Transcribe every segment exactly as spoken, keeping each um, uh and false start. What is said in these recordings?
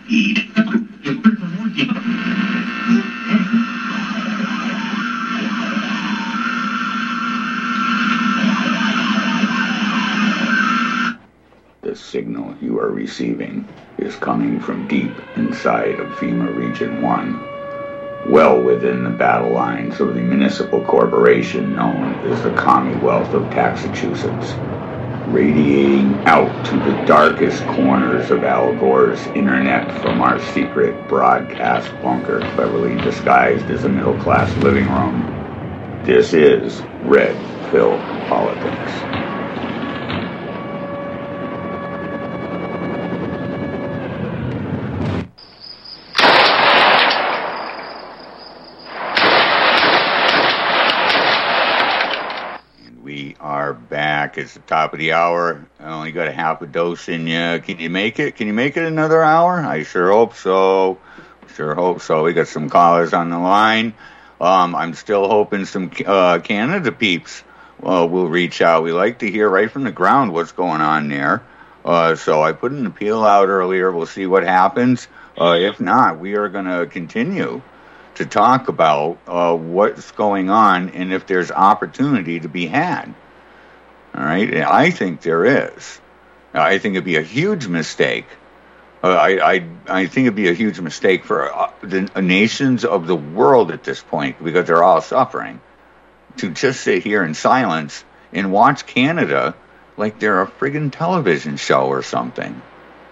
The signal you are receiving is coming from deep inside of FEMA Region one, well within the battle lines of the municipal corporation known as the Commonwealth of Massachusetts, radiating out to the darkest corners of Al Gore's internet from our secret broadcast bunker cleverly disguised as a middle-class living room. This is Red Pill Politics. Back. It's the top of the hour. I only got a half a dose in you. Can you make it? Can you make it another hour? I sure hope so. Sure hope so. We got some callers on the line. Um, I'm still hoping some uh, Canada peeps uh, will reach out. We like to hear right from the ground what's going on there. Uh, so I put an appeal out earlier. We'll see what happens. Uh, if not, we are going to continue to talk about uh, what's going on and if there's opportunity to be had. All right, I think there is. I think it'd be a huge mistake. Uh, I, I I think it'd be a huge mistake for uh, the uh, nations of the world at this point, because they're all suffering, to just sit here in silence and watch Canada like they're a friggin' television show or something.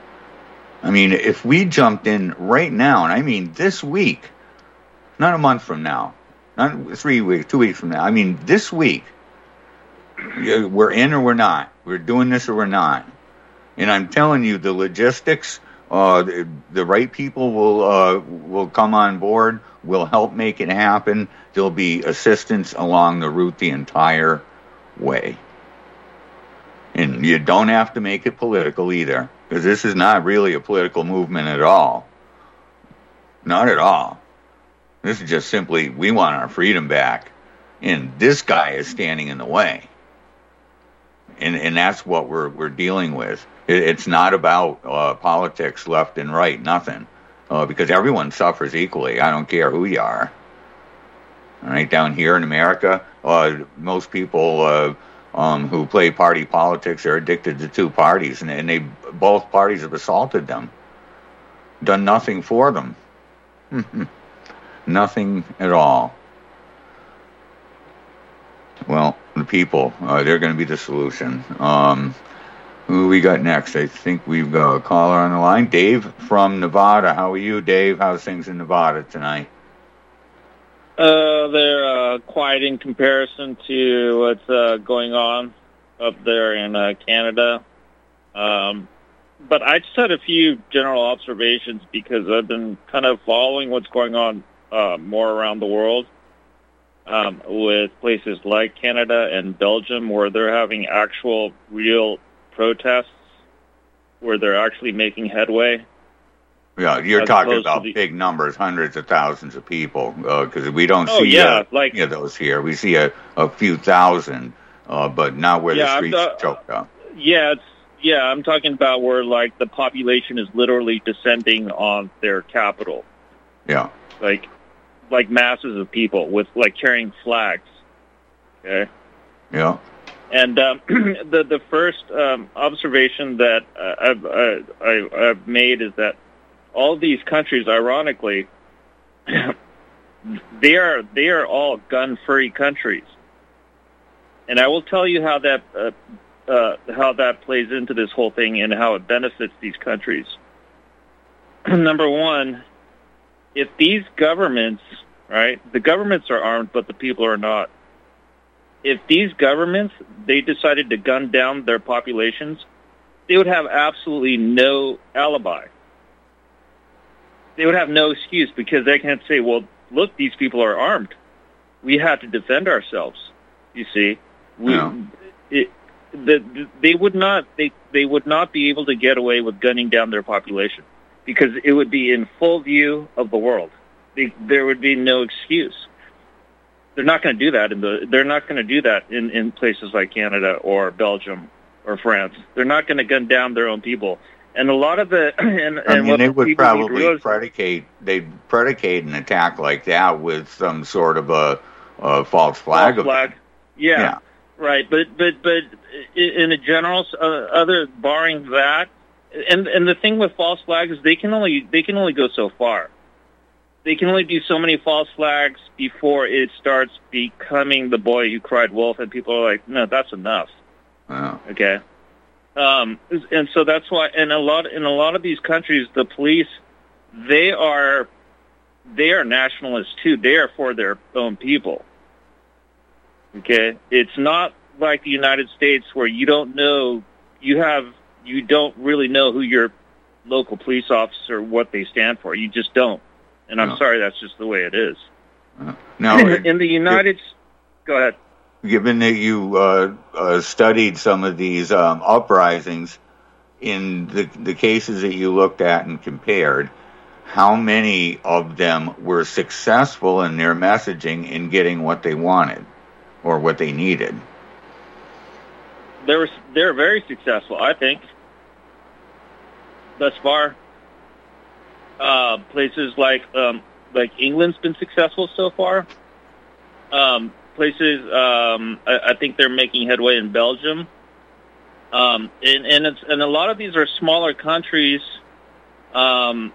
I mean, if we jumped in right now, and I mean this week, not a month from now, not three weeks, two weeks from now, I mean this week, we're in or we're not. We're doing this or we're not. And I'm telling you, the logistics, uh, the, the right people will uh, will come on board, will help make it happen. There'll be assistance along the route the entire way. And you don't have to make it political either, because this is not really a political movement at all. Not at all. This is just simply, we want our freedom back. And this guy is standing in the way. And and that's what we're we're dealing with. It, it's not about uh, politics left and right, nothing, uh, because everyone suffers equally. I don't care who you are. All right, down here in America, uh, most people uh, um, who play party politics are addicted to two parties, and, and they both parties have assaulted them, done nothing for them, nothing at all. Well, the people, uh, they're going to be the solution. Um, who we got next? I think we've got a caller on the line. Dave from Nevada. How are you, Dave? How's things in Nevada tonight? Uh, they're uh, quiet in comparison to what's uh, going on up there in uh, Canada. Um, but I just had a few general observations because I've been kind of following what's going on uh, more around the world. Um, with places like Canada and Belgium, where they're having actual, real protests, where they're actually making headway. Yeah, you're talking about the big numbers, hundreds of thousands of people, because uh, we don't oh, see yeah, uh, like, any of those here. We see a, a few thousand, uh, but not where yeah, the streets uh, choked up. Yeah, it's, yeah, I'm talking about where, like, the population is literally descending on their capital. Yeah. Like... like masses of people with like carrying flags. Okay. Yeah. And um, the the first um, observation that uh, I've uh, I, I've made is that all these countries, ironically, they are they are all gun-free countries. And I will tell you how that uh, uh, how that plays into this whole thing and how it benefits these countries. Number one. If these governments, right, the governments are armed, but the people are not. If these governments, they decided to gun down their populations, they would have absolutely no alibi. They would have no excuse because they can't say, well, look, these people are armed. We have to defend ourselves, you see. We, yeah. it, the, they would not, they, they would not be able to get away with gunning down their population, because it would be in full view of the world. They, there would be no excuse. They're not going to do that in the. They're not going to do that in, in places like Canada or Belgium or France. They're not going to gun down their own people And a lot of the and, I and mean, what they would people probably realize, predicate they'd predicate an attack like that with some sort of a, a false flag. false flag. Yeah, yeah, right. But but but in a general, uh, other barring that, and and the thing with false flags is they can only they can only go so far. They can only do so many false flags before it starts becoming the boy who cried wolf, and people are like, no, that's enough. oh. Okay. Um, and so that's why, and a lot in a lot of these countries, the police, they are, they are nationalists too. They are for their own people. Okay, it's not like the United States where you don't know, you have, you don't really know who your local police officer, what they stand for. You just don't. And I'm no. sorry, that's just the way it is. Uh, now, in the United, go ahead. Given that you uh, uh, studied some of these um, uprisings, in the, the cases that you looked at and compared, how many of them were successful in their messaging in getting what they wanted or what they needed? They were they're very successful, I think, thus far. Uh, places like um, like England's been successful so far. Um, places, um, I, I think they're making headway in Belgium, um, and and it's and a lot of these are smaller countries. Um,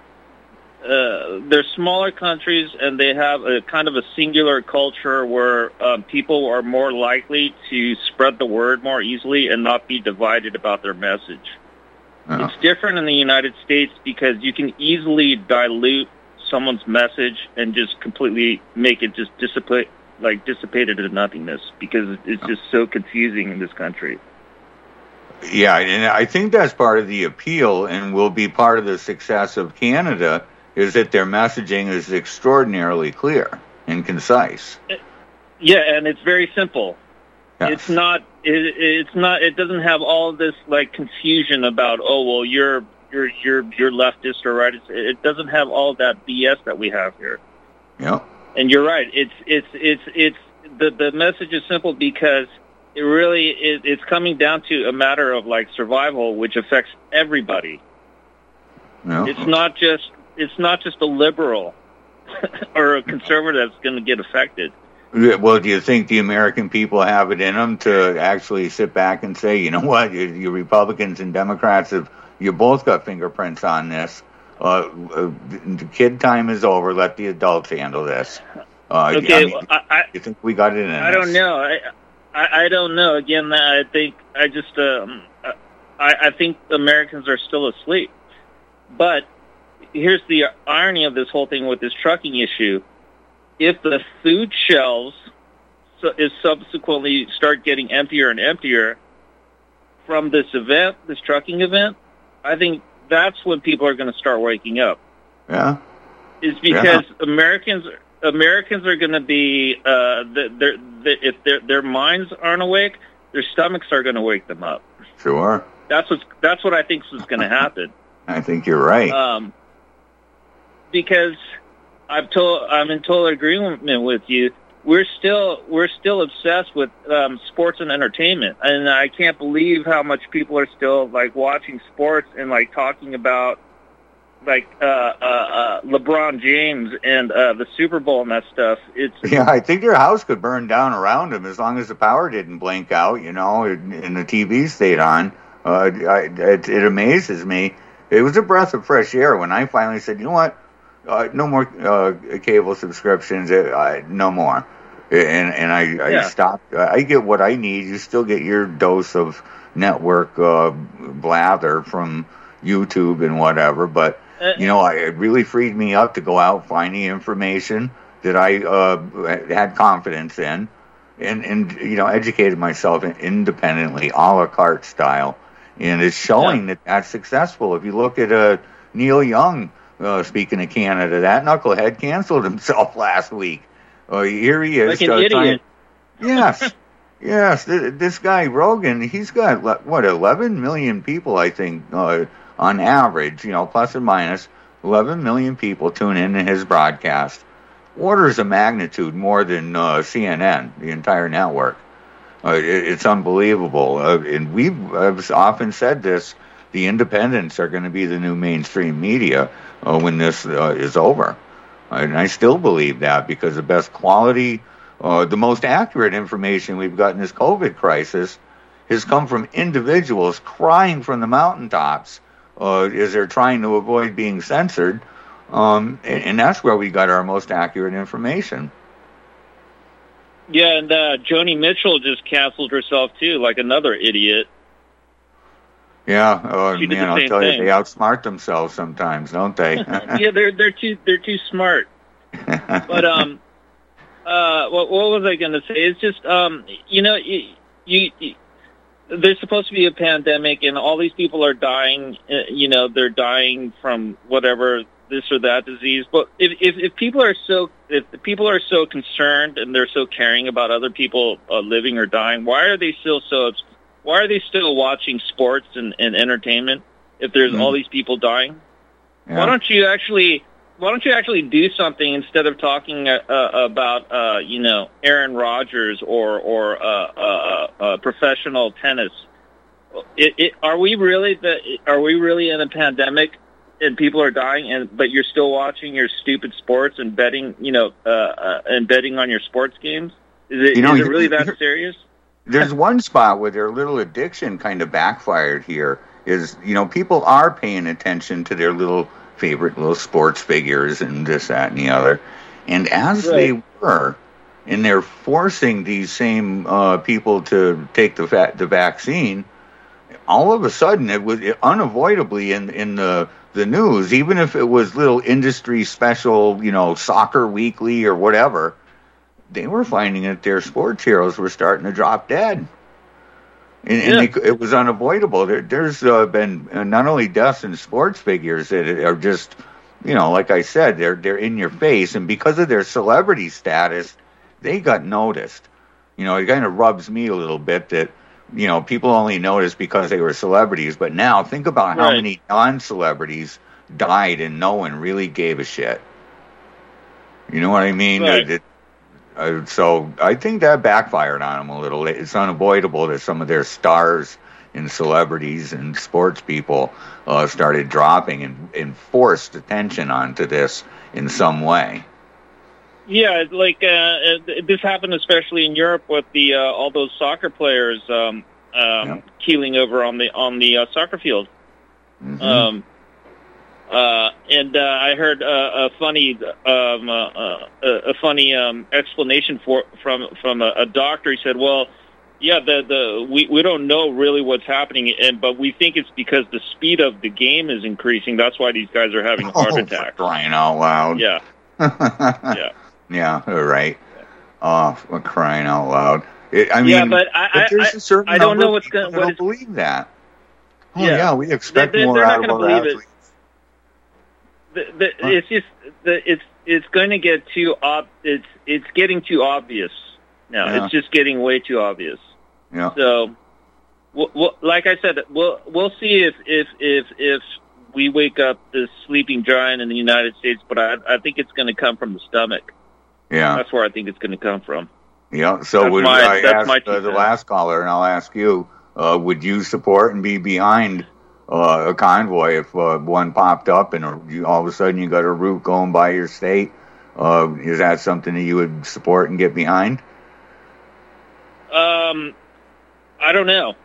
uh, they're smaller countries, and they have a kind of a singular culture where um, people are more likely to spread the word more easily and not be divided about their message. Oh. It's different in the United States because you can easily dilute someone's message and just completely make it just dissipate, like dissipated into nothingness because it's just so confusing in this country. Yeah, and I think that's part of the appeal and will be part of the success of Canada is that their messaging is extraordinarily clear and concise. Yeah, and it's very simple. Yes. It's not. It, it's not. It doesn't have all of this like confusion about. Oh well, you're you're you're you're leftist or right. It's, it doesn't have all that B S that we have here. Yeah. And you're right. It's it's it's it's the the message is simple because it really it, it's coming down to a matter of like survival, which affects everybody. Yeah. It's not just it's not just a liberal or a conservative that's going to get affected. Well, do you think the American people have it in them to actually sit back and say, you know what, you, you Republicans and Democrats, have you both got fingerprints on this. Uh, uh, the kid time is over. Let the adults handle this. Uh, okay, I mean, well, I, I, you think we got it in I this? don't know. I, I, I don't know. Again, I think I just um, I, I think Americans are still asleep. But here's the irony of this whole thing with this trucking issue. If the food shelves is subsequently start getting emptier and emptier from this event, this trucking event, I think that's when people are going to start waking up. Yeah, is because yeah. Americans Americans are going to be uh, they're, they're, if their their minds aren't awake, their stomachs are going to wake them up. Sure, that's what that's what I think is going to happen. I think you're right. Um, because. I'm told I'm in total agreement with you. We're still we're still obsessed with um, sports and entertainment, and I can't believe how much people are still like watching sports and like talking about like uh, uh, uh, LeBron James and uh, the Super Bowl and that stuff. It's yeah, I think your house could burn down around him as long as the power didn't blink out, you know, and the T V stayed on. Uh, I, it, it amazes me. It was a breath of fresh air when I finally said, you know what. Uh, no more uh, cable subscriptions. Uh, no more, and and I, I yeah. stopped. I get what I need. You still get your dose of network uh, blather from YouTube and whatever. But uh, you know, I, it really freed me up to go out, find the information that I uh, had confidence in, and and you know, educated myself independently, a la carte style, and it's showing yeah. that that's successful. If you look at uh, Neil Young. Uh, speaking of Canada, that knucklehead canceled himself last week. Uh, here he is. Like an uh, idiot. Trying, yes, yes. Th- this guy, Rogan, he's got, what, eleven million people, I think, uh, on average, you know, plus or minus, eleven million people tune in to his broadcast. Orders of magnitude more than uh, C N N, the entire network. Uh, it, it's unbelievable. Uh, and we've I've often said this, the independents are going to be the new mainstream media uh, when this uh, is over. And I still believe that, because the best quality, uh, the most accurate information we've got in this COVID crisis has come from individuals crying from the mountaintops uh, as they're trying to avoid being censored. Um, and, and that's where we got our most accurate information. Yeah, and uh, Joni Mitchell just canceled herself, too, like another idiot. Yeah, uh, She did man, the I'll same tell thing. you, they outsmart themselves sometimes, don't they? Yeah, they're they're too they're too smart. But um, uh, what what was I going to say? It's just um, you know, you, you, you there's supposed to be a pandemic, and all these people are dying. Uh, you know, they're dying from whatever this or that disease. But if if, if people are so if the people are so concerned and they're so caring about other people uh, living or dying, why are they still so? Why are they still watching sports and, and entertainment if there's mm. all these people dying? Yeah. Why don't you actually Why don't you actually do something instead of talking uh, uh, about uh, you know Aaron Rodgers or or uh, uh, uh, professional tennis? It, it, are we really the Are we really in a pandemic and people are dying, and but you're still watching your stupid sports and betting you know uh, uh, and betting on your sports games? Is it, you know, is it really that serious? There's one spot where their little addiction kind of backfired here. Is, you know, people are paying attention to their little favorite little sports figures and this, that, and the other. And as right. they were, and they're forcing these same uh, people to take the fa- the vaccine, all of a sudden it was unavoidably in, in the, the news, even if it was little industry special, you know, Soccer Weekly or whatever, they were finding that their sports heroes were starting to drop dead. And, yeah. and they, it was unavoidable. There, there's uh, been uh, not only deaths in sports figures that are just, you know, like I said, they're they're in your face. And because of their celebrity status, they got noticed. You know, it kind of rubs me a little bit that, you know, people only noticed because they were celebrities. But now think about how right. many non-celebrities died and no one really gave a shit. You know what I mean? Right. It, Uh, so I think that backfired on them a little. It's unavoidable that some of their stars and celebrities and sports people uh, started dropping and, and forced attention onto this in some way. Yeah, like uh, this happened especially in Europe with the uh, all those soccer players um, um, yeah. keeling over on the on the uh, soccer field. Mm-hmm. Um, Uh, and uh, I heard uh, a funny, um, uh, uh, a funny um, explanation for from from a, a doctor. He said, "Well, yeah, the the we, we don't know really what's happening, and but we think it's because the speed of the game is increasing. That's why these guys are having heart oh, attacks." For crying out loud! Yeah, yeah, yeah. Right. Oh, for crying out loud! It, I mean, yeah, but I, but there's I, a certain I don't know what's going. What don't is, believe that. Oh yeah, yeah we expect they, they, more they're out not of going to our believe athletes. it. The, the, huh? It's just the, it's it's going to get too ob- it's it's getting too obvious now. Yeah. It's just getting way too obvious. Yeah. So, we'll, we'll, like I said, we'll we'll see if if if if we wake up this sleeping giant in the United States. But I I think it's going to come from the stomach. Yeah. That's where I think it's going to come from. Yeah. So would my, I ask uh, the cents. last caller, and I'll ask you: uh, would you support and be behind Uh, a convoy if uh, one popped up and uh, you, all of a sudden you got a route going by your state? Uh, is that something that you would support and get behind? Um, I don't know.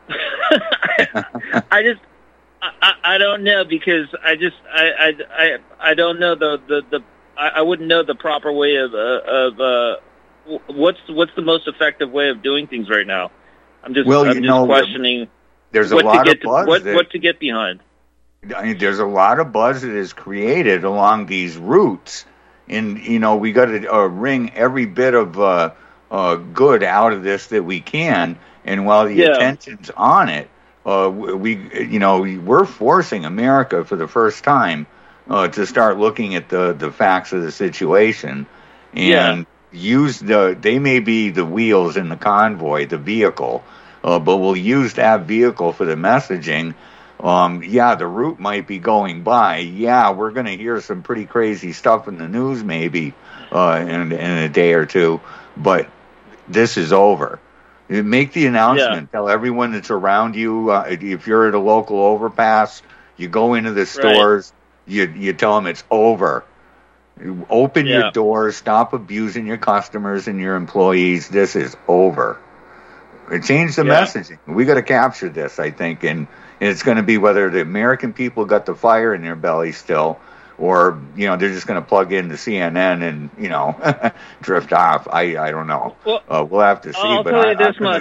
I just, I, I don't know because I just, I, I, I, I don't know the, the, the I, I wouldn't know the proper way of, uh, of, uh, what's, what's the most effective way of doing things right now. I'm just, well, I'm you just know, questioning. There's a what lot to get of buzz. To, what, that, what to get behind? I mean, there's a lot of buzz that is created along these routes, and you know we got to uh, wring every bit of uh, uh, good out of this that we can. And while the yeah. attention's on it, uh, we, you know, we're forcing America for the first time uh, to start looking at the the facts of the situation and yeah. use the. They may be the wheels in the convoy, the vehicle. Uh, but we'll use that vehicle for the messaging. Um, yeah, the route might be going by. Yeah, we're going to hear some pretty crazy stuff in the news maybe uh, in, in a day or two. But this is over. Make the announcement. Yeah. Tell everyone that's around you. Uh, if you're at a local overpass, you go into the stores. Right. You you tell them it's over. You open yeah. your doors. Stop abusing your customers and your employees. This is over. Change the yeah. messaging. We got to capture this, I think, and, and it's going to be whether the American people got the fire in their belly still, or you know they're just going to plug into C N N and you know drift off. I I don't know. Well, uh, we'll have to see. I'll but tell I, you this gonna... much.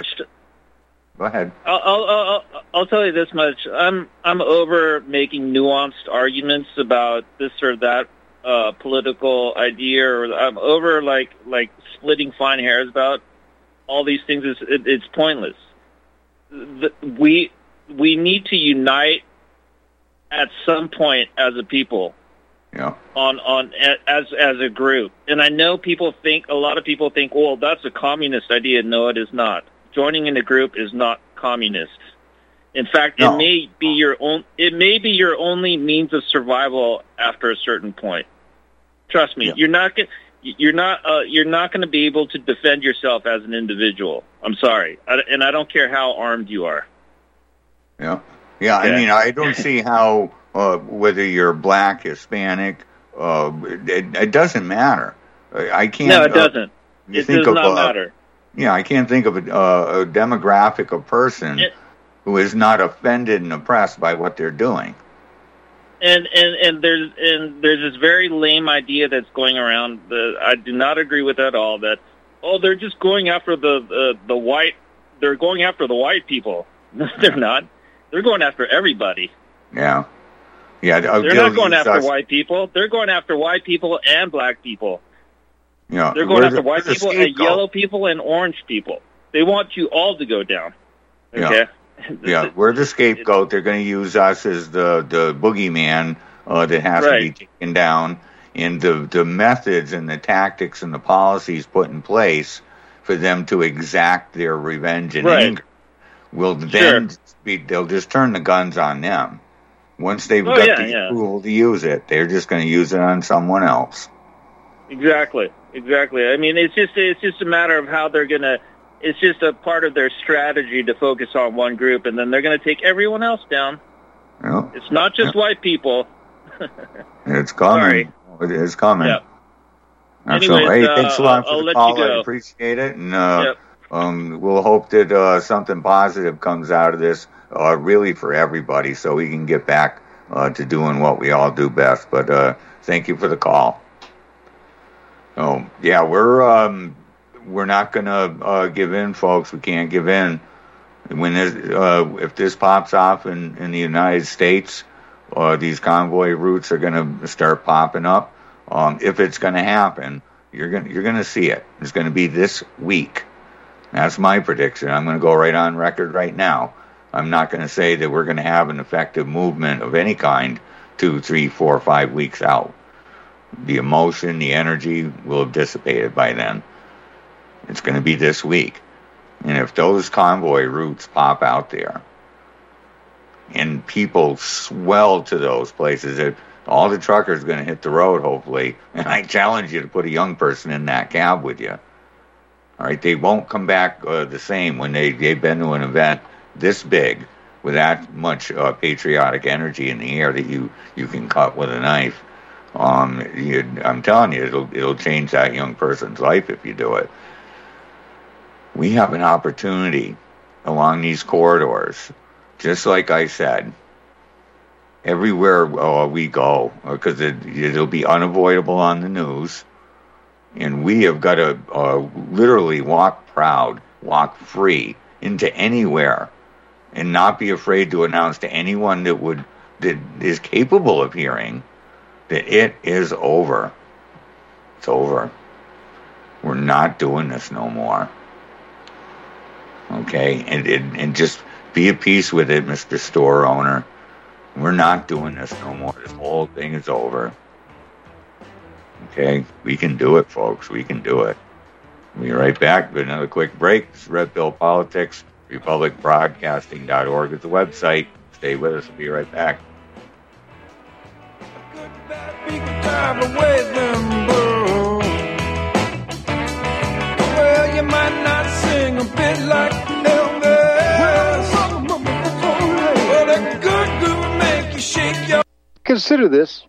Go ahead. I'll, I'll I'll I'll tell you this much. I'm I'm over making nuanced arguments about this or that uh, political idea, or I'm over like like splitting fine hairs about all these things. Is it, it's pointless. The, we we need to unite at some point as a people. Yeah. On on as as a group, and I know people think a lot of people think, well, that's a communist idea. No, it is not. Joining in a group is not communist. In fact, no. it may be your own. It may be your only means of survival after a certain point. Trust me, yeah. you're not going. You're not. Uh, you're not going to be able to defend yourself as an individual. I'm sorry, I, and I don't care how armed you are. Yeah. Yeah. yeah. I mean, I don't see how. Uh, whether you're black, Hispanic, uh, it, it doesn't matter. I can't. No, it doesn't. Uh, it does not of, matter. Yeah, I can't think of a, uh, a demographic of person it, who is not offended and oppressed by what they're doing. And and and there's and there's this very lame idea that's going around that I do not agree with at all. That oh, they're just going after the the, the white. They're going after the white people. No, they're not. They're going after everybody. Yeah. Yeah, they're not going after us. white people. They're going after white people and black people. Yeah, they're going after the, white people and yellow people and orange people. They want you all to go down. Okay. Yeah, yeah. We're the scapegoat. They're going to use us as the the boogeyman uh, that has right. to be taken down. And the the methods and the tactics and the policies put in place for them to exact their revenge and right. anger will then sure. be. They'll just turn the guns on them. Once they've oh, got yeah, the yeah. approval to use it, they're just going to use it on someone else. Exactly, exactly. I mean, it's just it's just a matter of how they're going to. It's just a part of their strategy to focus on one group, and then they're going to take everyone else down. Yeah. It's not just yeah. white people. It's coming. Sorry. It is coming. Yep. Anyways, hey, thanks a lot uh, for the call. I appreciate it, and uh, yep. um, we'll hope that uh, something positive comes out of this. Uh, really for everybody, so we can get back uh, to doing what we all do best. But uh, thank you for the call. Oh yeah, we're um, we're not gonna uh, give in, folks. We can't give in. When this, uh, if this pops off in, in the United States, uh, these convoy routes are gonna start popping up. Um, if it's gonna happen, you're gonna you're gonna see it. It's gonna be this week. That's my prediction. I'm gonna go right on record right now. I'm not going to say that we're going to have an effective movement of any kind two, three, four, five weeks out. The emotion, the energy will have dissipated by then. It's going to be this week. And if those convoy routes pop out there and people swell to those places, it, all the truckers are going to hit the road, hopefully. And I challenge you to put a young person in that cab with you. All right, they won't come back uh, the same when they, they've been to an event this big with that much uh, patriotic energy in the air that you, you can cut with a knife. Um, you, I'm telling you, it'll it'll change that young person's life if you do it. We have an opportunity along these corridors, just like I said, everywhere uh, we go, because it, it'll be unavoidable on the news, and we have got to uh, literally walk proud, walk free into anywhere. And not be afraid to announce to anyone that would that is capable of hearing that it is over. It's over. We're not doing this no more. Okay, and and, and just be at peace with it, Mister Store Owner. We're not doing this no more. This whole thing is over. Okay, we can do it, folks. We can do it. We'll be right back with another quick break. This is Red Pill Politics. republic broadcasting dot org is the website. Stay with us. We'll be right back. Well, you might not sing a bit like Consider this.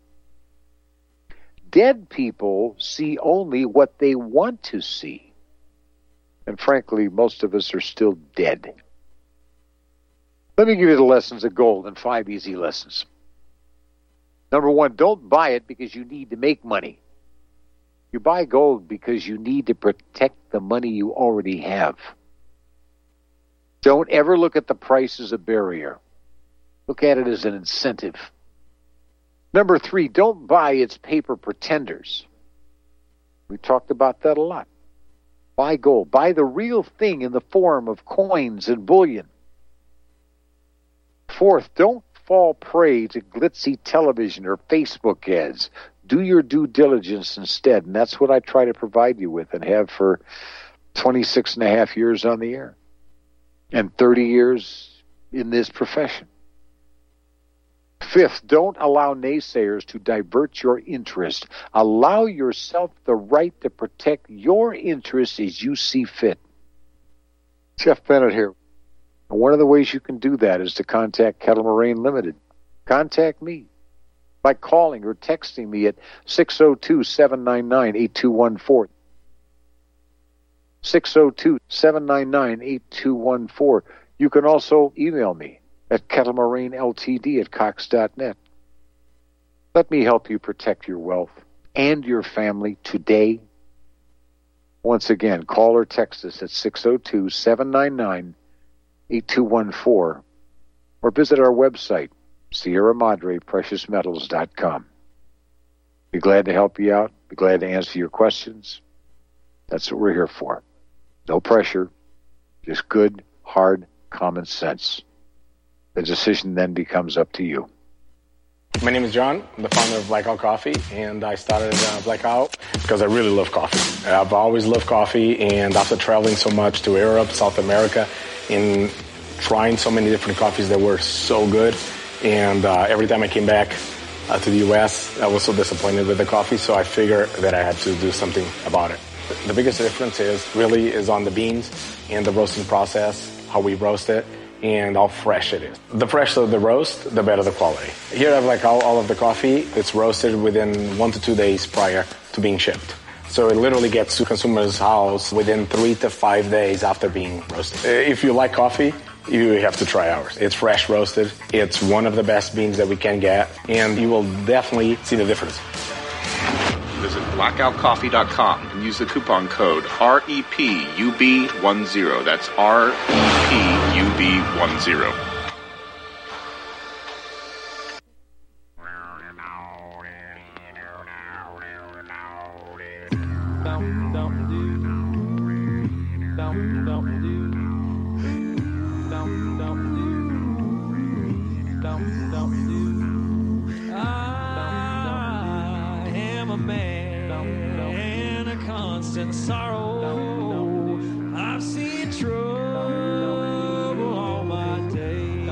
Dead people see only what they want to see. And frankly, most of us are still dead. Let me give you the lessons of gold in five easy lessons. Number one, don't buy it because you need to make money. You buy gold because you need to protect the money you already have. Don't ever look at the price as a barrier. Look at it as an incentive. Number three, don't buy its paper pretenders. We talked about that a lot. Buy gold. Buy the real thing in the form of coins and bullion. Fourth, don't fall prey to glitzy television or Facebook ads. Do your due diligence instead, and that's what I try to provide you with and have for twenty-six and a half years on the air and thirty years in this profession. Fifth, don't allow naysayers to divert your interest. Allow yourself the right to protect your interests as you see fit. Jeff Bennett here. One of the ways you can do that is to contact Kettle Moraine Limited. Contact me by calling or texting me at six oh two, seven nine nine, eight two one four. six oh two, seven nine nine, eight two one four. You can also email me at Kettle Moraine L T D at cox dot net. Let me help you protect your wealth and your family today. Once again, call or text us at six oh two, seven nine nine, eight two one four or visit our website, Sierra Madre Precious Metals dot com. Be glad to help you out. Be glad to answer your questions. That's what we're here for. No pressure, just good, hard, common sense. The decision then becomes up to you. My name is John. I'm the founder of Blackout Coffee, and I started uh, Blackout because I really love coffee. I've always loved coffee, and after traveling so much to Europe, South America, and trying so many different coffees that were so good, and uh, every time I came back uh, to the U S, I was so disappointed with the coffee, so I figured that I had to do something about it. The biggest difference is really is on the beans and the roasting process, how we roast it, and how fresh it is. The fresher the roast, the better the quality. Here I have like all, all of the coffee. It's roasted within one to two days prior to being shipped. So it literally gets to consumer's house within three to five days after being roasted. If you like coffee, you have to try ours. It's fresh roasted. It's one of the best beans that we can get, and you will definitely see the difference. Visit blackout coffee dot com and use the coupon code R E P U B ten. That's R E P U B ten. Sorrow, I've seen trouble all my days.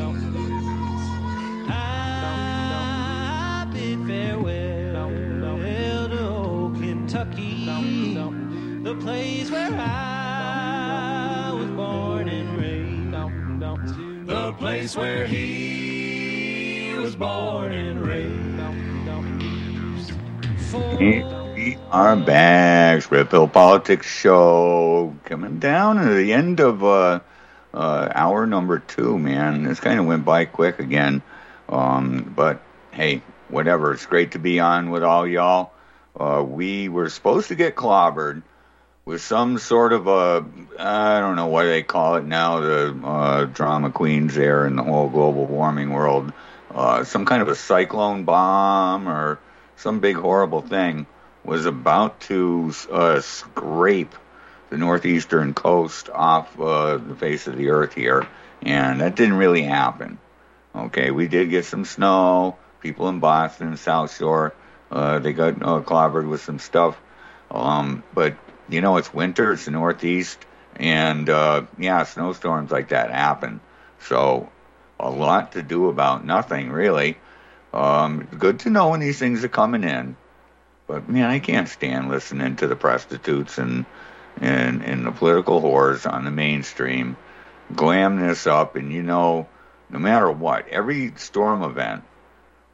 I bid farewell to old Kentucky, the place where I was born and raised, the place where he was born and raised. For We are back. Red Pill Politics Show. Coming down to the end of uh, uh, hour number two, man. This kind of went by quick again. Um, but, hey, whatever. It's great to be on with all y'all. Uh, we were supposed to get clobbered with some sort of a, I don't know what they call it now, the uh, drama queens there in the whole global warming world. Uh, some kind of a cyclone bomb or some big horrible thing was about to uh, scrape the northeastern coast off uh, the face of the earth here, and that didn't really happen. Okay, we did get some snow. People in Boston, South Shore, uh, they got uh, clobbered with some stuff. Um, but, you know, it's winter, it's the Northeast, and, uh, yeah, snowstorms like that happen. So a lot to do about nothing, really. Um, good to know when these things are coming in. But, man, I can't stand listening to the prostitutes and, and, and the political whores on the mainstream glam this up. And, you know, no matter what, every storm event,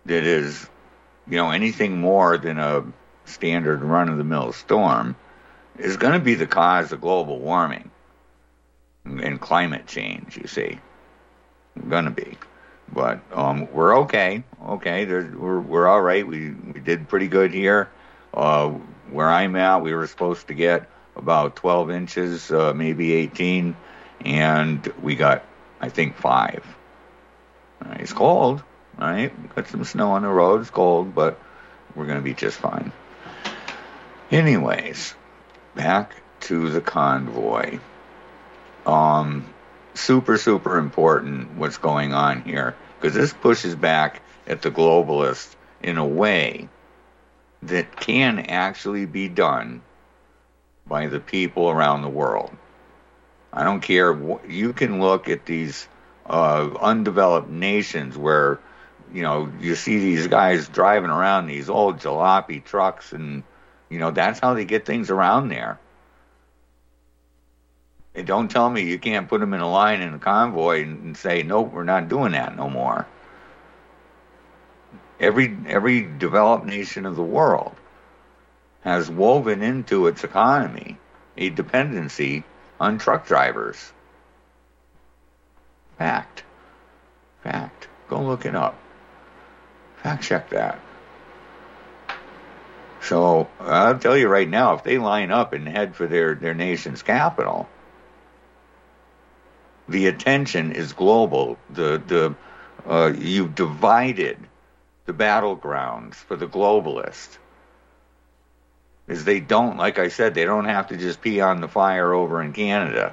that is, you know, anything more than a standard run-of-the-mill storm is going to be the cause of global warming and climate change, you see. Going to be. But um, we're okay. Okay, There's, we're we're all right. We we did pretty good here. Uh, where I'm at, we were supposed to get about twelve inches, uh, maybe eighteen, and we got, I think, five. All right, it's cold, all right? We got some snow on the road. It's cold, but we're going to be just fine. Anyways, back to the convoy. Um, super, super important what's going on here, because this pushes back at the globalists in a way that can actually be done by the people around the world. I don't care. You can look at these uh, undeveloped nations where, you know, you see these guys driving around these old jalopy trucks, and, you know, that's how they get things around there. And don't tell me you can't put them in a line in a convoy and, and say, nope, we're not doing that no more. Every every developed nation of the world has woven into its economy a dependency on truck drivers. Fact. Fact. Go look it up. Fact check that. So I'll tell you right now, if they line up and head for their, their nation's capital, the attention is global. The the uh, you've divided the battlegrounds for the globalist. Is they don't, like I said, they don't have to just pee on the fire over in Canada.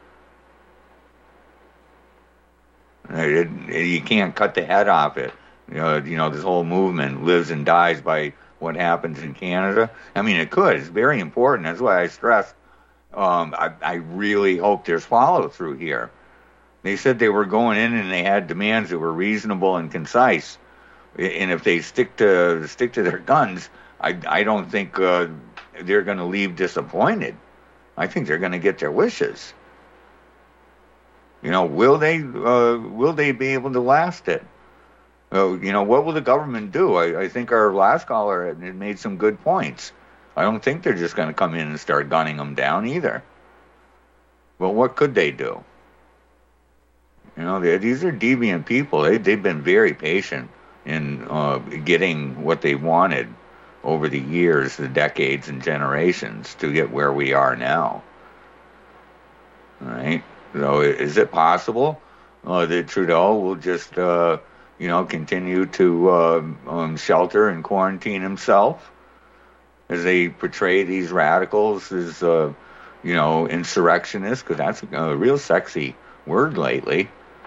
It, it, you can't cut the head off it. You know, you know, this whole movement lives and dies by what happens in Canada. I mean, it could. It's very important. That's why I stress. Um, I, I really hope there's follow through here. They said they were going in and they had demands that were reasonable and concise. And if they stick to stick to their guns, I, I don't think uh, they're going to leave disappointed. I think they're going to get their wishes. You know, will they uh, will they be able to last it? Uh, you know, what will the government do? I, I think our last caller had, had made some good points. I don't think they're just going to come in and start gunning them down either. Well, what could they do? You know, they, these are deviant people. They, they've been very patient in uh, getting what they wanted over the years, the decades and generations to get where we are now. All right? So is it possible uh, that Trudeau will just, uh, you know, continue to uh, um, shelter and quarantine himself as they portray these radicals as, uh, you know, insurrectionists? Because that's a real sexy word lately.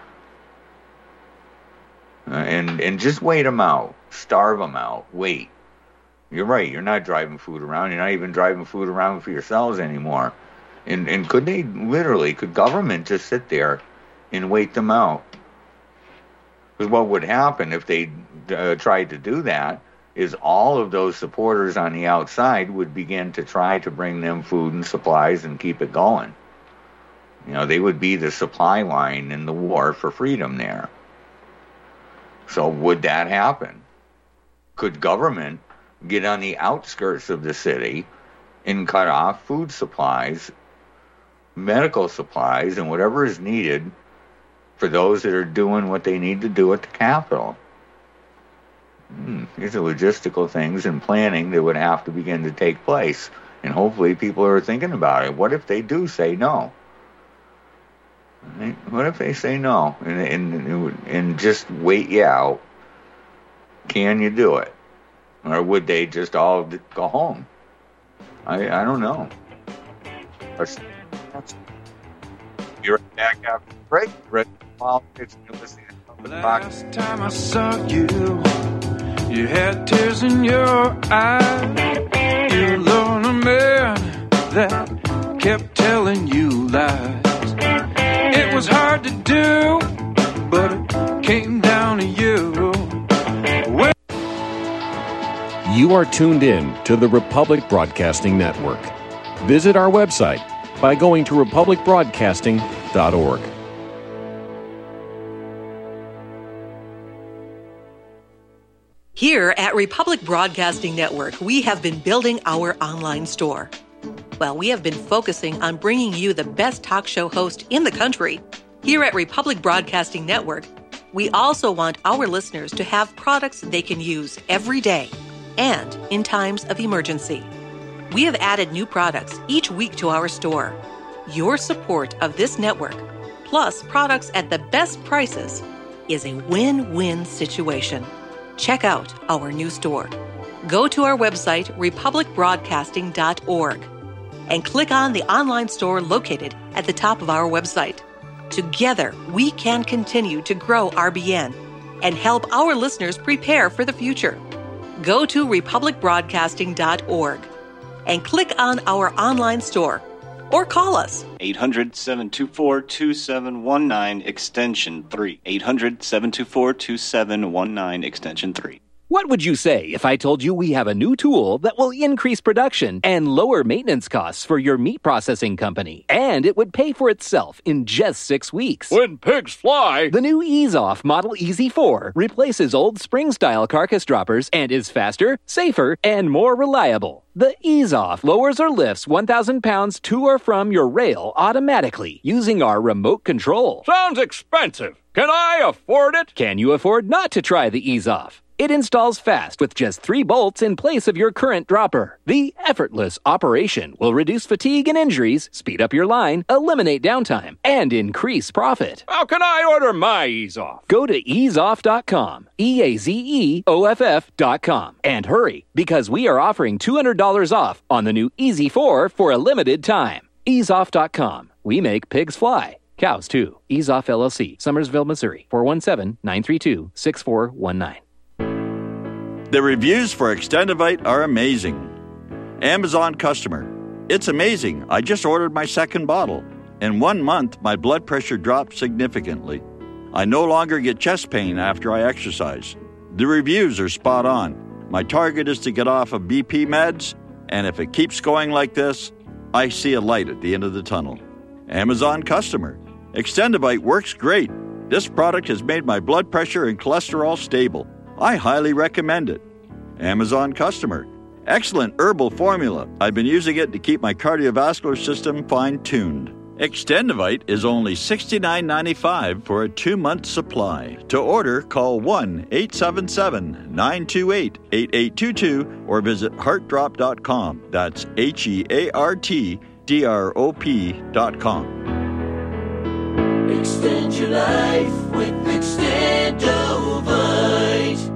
Uh, and and just wait them out. Starve them out. Wait. You're right. You're not driving food around. You're not even driving food around for yourselves anymore. And and could they literally, could government just sit there and wait them out? Because what would happen if they uh, tried to do that is all of those supporters on the outside would begin to try to bring them food and supplies and keep it going. You know, they would be the supply line in the war for freedom there. So would that happen? Could government get on the outskirts of the city and cut off food supplies, medical supplies, and whatever is needed for those that are doing what they need to do at the Capitol? Hmm, these are logistical things and planning that would have to begin to take place. And hopefully people are thinking about it. What if they do say no? What if they say no and, and and just wait you out? Can you do it? Or would they just all go home? I I don't know. You're right back after the break. Red Politics. You're listening to the Last time I saw you, you had tears in your eyes. You loved a man that kept telling you lies. It was hard to do, but it came down to you. Well, you are tuned in to the Republic Broadcasting Network. Visit our website by going to republic broadcasting dot org. Here at Republic Broadcasting Network, we have been building our online store. Well, we have been focusing on bringing you the best talk show host in the country. Here at Republic Broadcasting Network, we also want our listeners to have products they can use every day and in times of emergency. We have added new products each week to our store. Your support of this network, plus products at the best prices, is a win-win situation. Check out our new store. Go to our website, republic broadcasting dot org, and click on the online store located at the top of our website. Together, we can continue to grow R B N and help our listeners prepare for the future. Go to republic broadcasting dot org and click on our online store or call us. eight hundred, seven two four, two seven one nine, extension three. eight hundred, seven two four, two seven one nine, extension three. What would you say if I told you we have a new tool that will increase production and lower maintenance costs for your meat processing company? And it would pay for itself in just six weeks. When pigs fly! The new EaseOff Model E Z four replaces old spring-style carcass droppers and is faster, safer, and more reliable. The EaseOff lowers or lifts one thousand pounds to or from your rail automatically using our remote control. Sounds expensive. Can I afford it? Can you afford not to try the EaseOff? It installs fast with just three bolts in place of your current dropper. The effortless operation will reduce fatigue and injuries, speed up your line, eliminate downtime, and increase profit. How can I order my EaseOff? Go to ease off dot com, E A Z E O F F dot com, and hurry, because we are offering two hundred dollars off on the new E Z four for a limited time. ease off dot com. We make pigs fly. Cows, too. EaseOff L L C, Summersville, Missouri, four one seven, nine three two, six four one nine. The reviews for Extendivite are amazing. Amazon customer. It's amazing. I just ordered my second bottle. In one month, my blood pressure dropped significantly. I no longer get chest pain after I exercise. The reviews are spot on. My target is to get off of B P meds, and if it keeps going like this, I see a light at the end of the tunnel. Amazon customer. Extendivite works great. This product has made my blood pressure and cholesterol stable. I highly recommend it. Amazon customer. Excellent herbal formula. I've been using it to keep my cardiovascular system fine-tuned. Extendivite is only sixty-nine ninety-five for a two-month supply. To order, call one eight seven seven, nine two eight, eight eight two two or visit heart drop dot com. That's H E A R T D R O P dot com. Extend your life with Extendovite.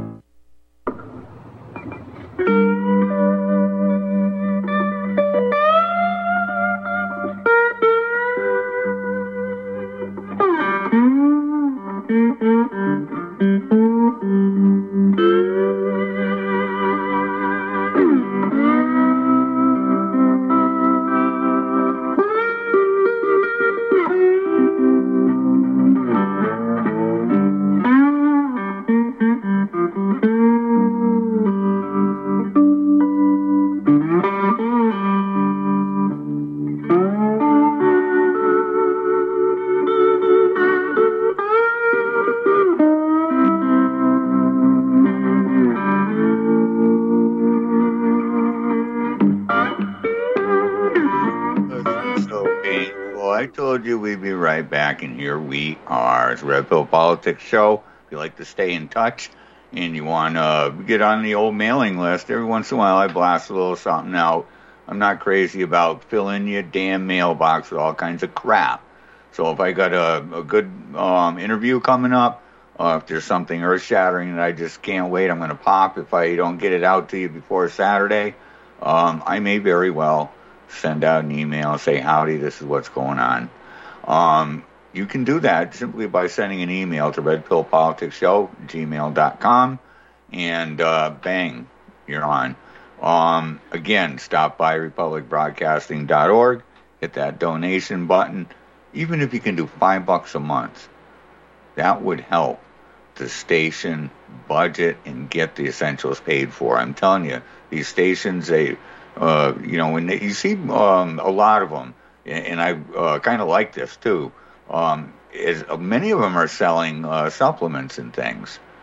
Back in here we are. It's Red Pill Politics Show. If you like to stay in touch and you want to get on the old mailing list, every once in a while I blast a little something out. I'm not crazy about filling your damn mailbox with all kinds of crap. So if I got a, a good um, interview coming up, uh, if there's something earth-shattering that I just can't wait, I'm going to pop. If I don't get it out to you before Saturday, um, I may very well send out an email and say, howdy, this is what's going on. Um, you can do that simply by sending an email to red pill politics show at gmail dot com, and uh, bang, you're on. Um, again, stop by republic broadcasting dot org, hit that donation button. Even if you can do five bucks a month, that would help the station budget and get the essentials paid for. I'm telling you, these stations, they, uh, you know, when they, you see um, a lot of them, and I uh, kind of like this too, um, is uh, many of them are selling uh, supplements and things.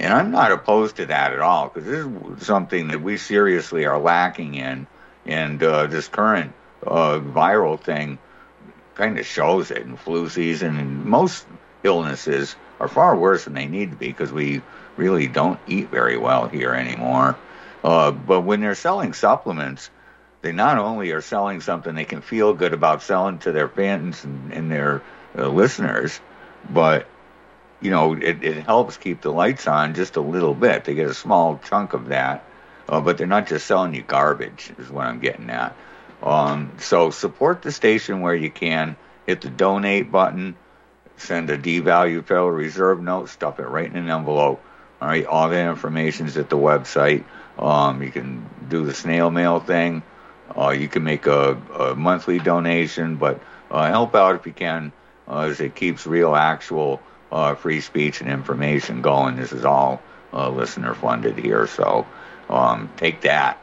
And I'm not opposed to that at all, because this is something that we seriously are lacking in, and uh, this current uh, viral thing kind of shows it. In flu season, and most illnesses are far worse than they need to be, because we really don't eat very well here anymore. Uh, but when they're selling supplements, they not only are selling something they can feel good about selling to their fans and, and their uh, listeners, but you know, it, it helps keep the lights on just a little bit. They get a small chunk of that, uh, but they're not just selling you garbage, is what I'm getting at. Um, so support the station where you can. Hit the donate button, send a devalued Federal Reserve note, stuff it right in an envelope. All right, all that information's at the website. Um, you can do the snail mail thing. Uh, you can make a, a monthly donation, but uh, help out if you can, uh, as it keeps real, actual Uh, free speech and information going. This is all uh, listener funded here, so um, take that.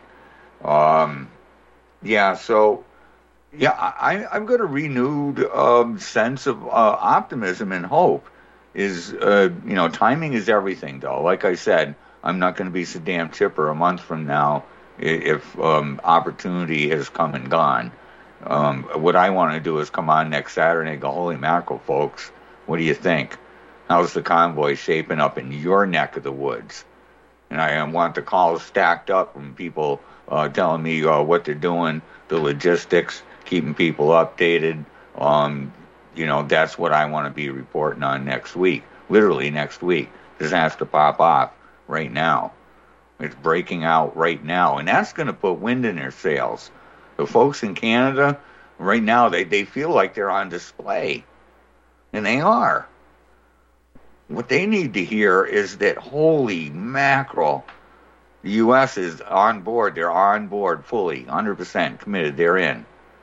Um, yeah, so yeah, I, I've got a renewed um, sense of uh, optimism and hope. Is uh, you know, timing is everything, though. Like I said, I'm not going to be so damn chipper a month from now if um, opportunity has come and gone. Um, what I want to do is come on next Saturday and go, holy mackerel, folks, what do you think? How's the convoy shaping up in your neck of the woods? And I want the calls stacked up from people uh, telling me uh, what they're doing, the logistics, keeping people updated. Um, you know, that's what I want to be reporting on next week. Literally next week. This has to pop off right now. It's breaking out right now. And that's going to put wind in their sails. The folks in Canada, right now, they, they feel like they're on display. And they are. What they need to hear is that, holy mackerel, the U S is on board. They're on board fully, one hundred percent committed. They're in.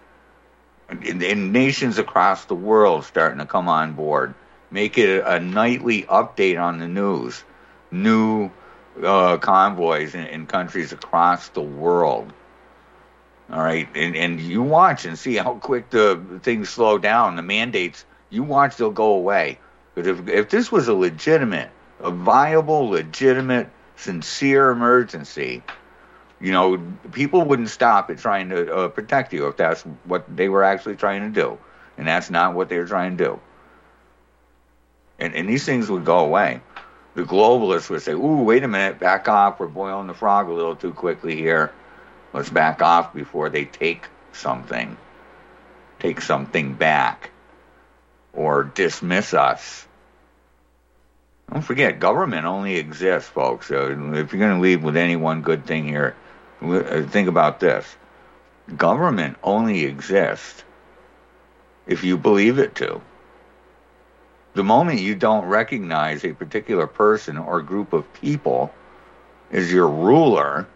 And, and nations across the world starting to come on board. Make it a, a nightly update on the news. New uh, convoys in, in countries across the world. All right? And, and you watch and see how quick the things slow down. The mandates, you watch, they'll go away. But if if this was a legitimate, a viable, legitimate, sincere emergency, you know, people wouldn't stop at trying to uh, protect you if that's what they were actually trying to do. And that's not what they were trying to do. And, and these things would go away. The globalists would say, ooh, wait a minute, back off. We're boiling the frog a little too quickly here. Let's back off before they take something. Take something back. Or dismiss us. Don't forget, government only exists, folks. So if you're going to leave with any one good thing here, think about this. Government only exists if you believe it to. The moment you don't recognize a particular person or group of people as your ruler,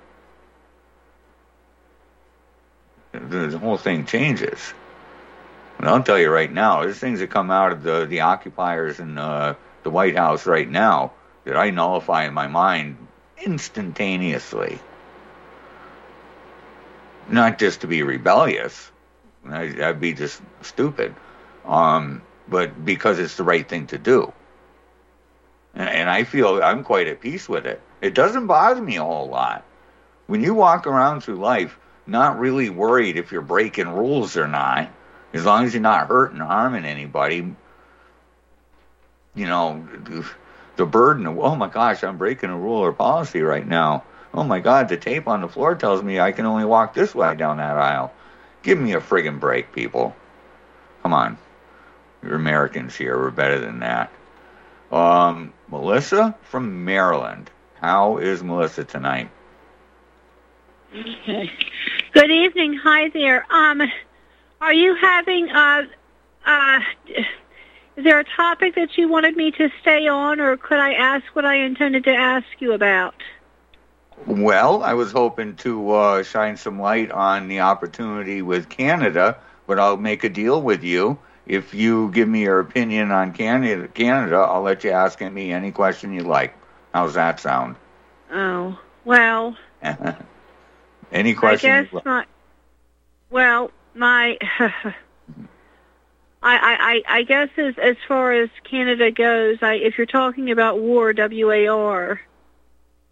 the whole thing changes. And I'll tell you right now, there's things that come out of the, the occupiers and uh, the White House right now that I nullify in my mind instantaneously. Not just to be rebellious. That'd be just stupid. Um, but because it's the right thing to do. And, and I feel I'm quite at peace with it. It doesn't bother me a whole lot. When you walk around through life not really worried if you're breaking rules or not, as long as you're not hurting or harming anybody, you know, the burden of, oh my gosh, I'm breaking a rule or policy right now. Oh my God, the tape on the floor tells me I can only walk this way down that aisle. Give me a friggin' break, people. Come on. You're Americans here. We're better than that. Um, Melissa from Maryland. How is Melissa tonight? Okay. Good evening. Hi there. Um, are you having, uh, uh, is there a topic that you wanted me to stay on, or could I ask what I intended to ask you about? Well, I was hoping to uh, shine some light on the opportunity with Canada, but I'll make a deal with you. If you give me your opinion on Canada, Canada, I'll let you ask me any question you like. How's that sound? Oh, well. Any question? I guess my, well, my, I, I, I guess as, as far as Canada goes, I, if you're talking about war, W A R,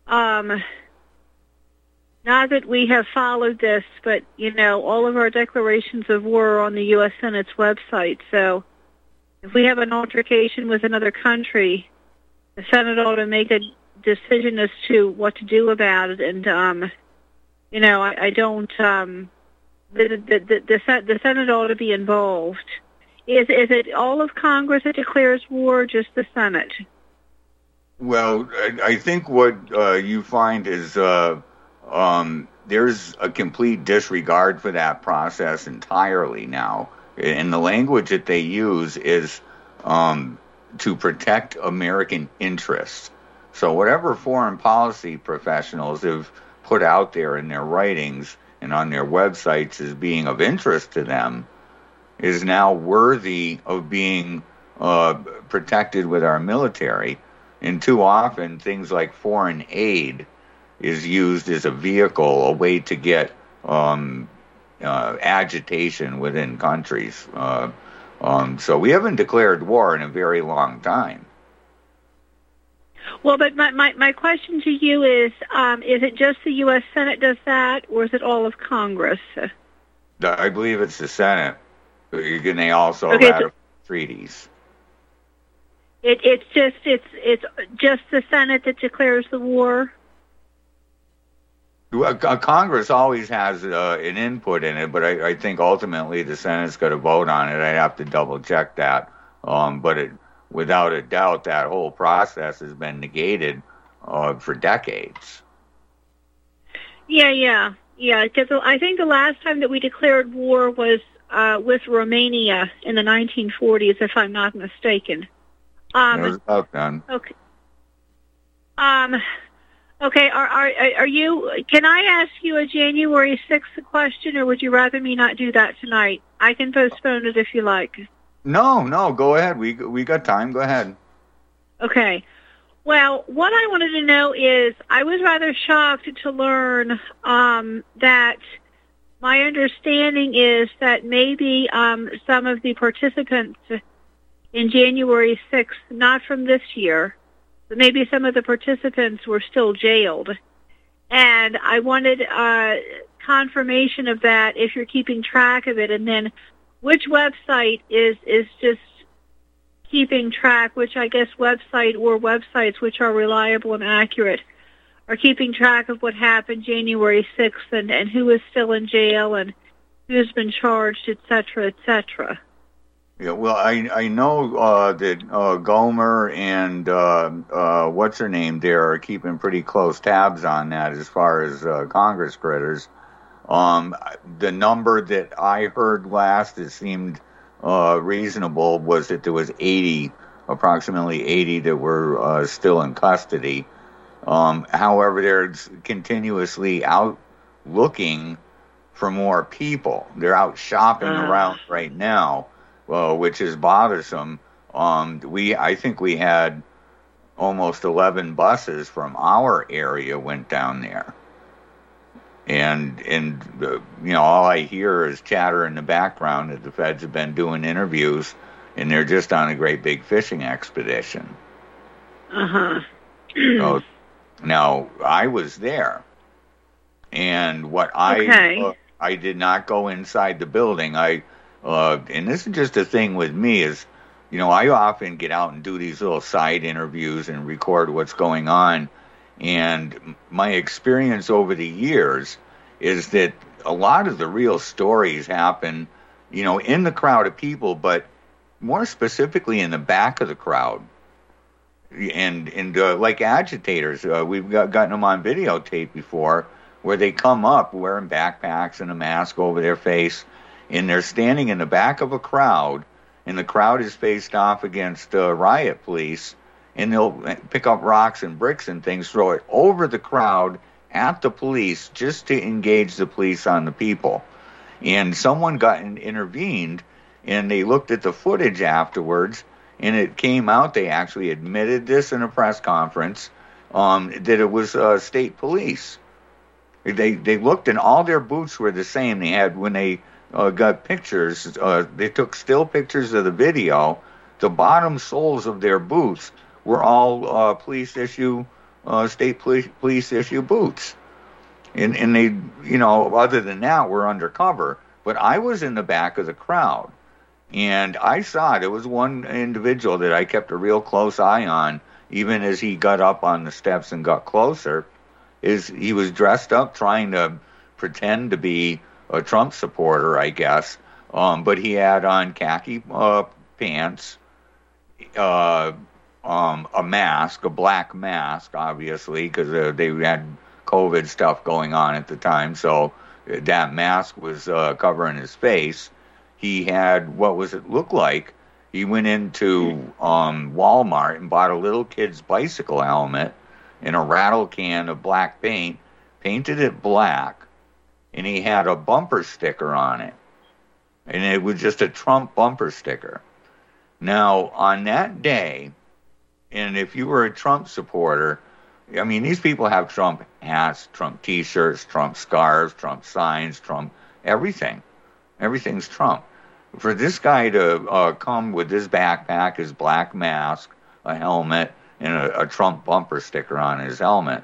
um, not that we have followed this, but, you know, all of our declarations of war are on the U S Senate's website. So if we have an altercation with another country, the Senate ought to make a decision as to what to do about it. And, um, you know, I, I don't, um, the, the, the, the, the Senate ought to be involved. Is, is it all of Congress that declares war, or just the Senate? Well, I, I think what uh, you find is uh, um, there's a complete disregard for that process entirely now. And the language that they use is um, to protect American interests. So whatever foreign policy professionals have put out there in their writings and on their websites as being of interest to them is now worthy of being uh, protected with our military. And too often, things like foreign aid is used as a vehicle, a way to get um, uh, agitation within countries. Uh, um, so we haven't declared war in a very long time. Well, but my, my, my question to you is, um, is it just the U S Senate does that, or is it all of Congress? I believe it's the Senate. And they also Okay, ratify treaties. It, it's just it's it's just the Senate that declares the war. Well, Congress always has uh, an input in it, but I, I think ultimately the Senate's got to vote on it. I have to double check that. Um, but it, without a doubt, that whole process has been negated uh, for decades. Yeah, yeah, yeah. Because I think the last time that we declared war was uh, with Romania in the nineteen forties, if I'm not mistaken. Um, it was about done. Okay. Um. Okay. Are are are you? Can I ask you a January sixth question, or would you rather me not do that tonight? I can postpone it if you like. No, no. Go ahead. We we got time. Go ahead. Okay. Well, what I wanted to know is, I was rather shocked to learn um, that my understanding is that maybe um, some of the participants in January sixth, not from this year, but maybe some of the participants were still jailed. And I wanted uh, confirmation of that, if you're keeping track of it, and then which website is, is just keeping track, which I guess website or websites which are reliable and accurate are keeping track of what happened January sixth and, and who is still in jail and who's been charged, et cetera, et cetera. Yeah, well, I I know uh, that uh, Gomer and uh, uh, what's her name there are keeping pretty close tabs on that as far as uh, Congress critters. Um, the number that I heard last that seemed uh, reasonable was that there was eighty, approximately eighty that were uh, still in custody. Um, however, they're continuously out looking for more people. They're out shopping Uh. around right now. Uh, which is bothersome. Um, we, I think we had almost eleven buses from our area went down there, and and uh, you know, all I hear is chatter in the background that the feds have been doing interviews, and they're just on a great big fishing expedition. Uh huh. So, now I was there, and what I Okay. uh, I did not go inside the building. I Uh, and this is just a thing with me is, you know, I often get out and do these little side interviews and record what's going on. And my experience over the years is that a lot of the real stories happen, you know, in the crowd of people, but more specifically in the back of the crowd. And, and uh, like agitators, uh, we've got, gotten them on videotape before where they come up wearing backpacks and a mask over their face, and they're standing in the back of a crowd, and the crowd is faced off against uh, riot police, and they'll pick up rocks and bricks and things, throw it over the crowd at the police just to engage the police on the people. And someone got in, intervened, and they looked at the footage afterwards, and it came out, they actually admitted this in a press conference, um, that it was uh, state police. They, they looked, and all their boots were the same. They had, when they Uh, got pictures. Uh, they took still pictures of the video. The bottom soles of their boots were all uh, police issue uh, state police, police issue boots. And, and they, you know, other than that, we're undercover. But I was in the back of the crowd, and I saw it. It was one individual that I kept a real close eye on, even as he got up on the steps and got closer. Is he was dressed up trying to pretend to be a Trump supporter, I guess, um, but he had on khaki uh, pants, uh, um, a mask, a black mask, obviously, because uh, they had COVID stuff going on at the time, so that mask was uh, covering his face. He had, what was it look like? He went into um, Walmart and bought a little kid's bicycle helmet and a rattle can of black paint, painted it black, and he had a bumper sticker on it. And it was just a Trump bumper sticker. Now, on that day, and if you were a Trump supporter, I mean, these people have Trump hats, Trump T-shirts, Trump scarves, Trump signs, Trump everything. Everything's Trump. For this guy to uh, come with his backpack, his black mask, a helmet, and a, a Trump bumper sticker on his helmet,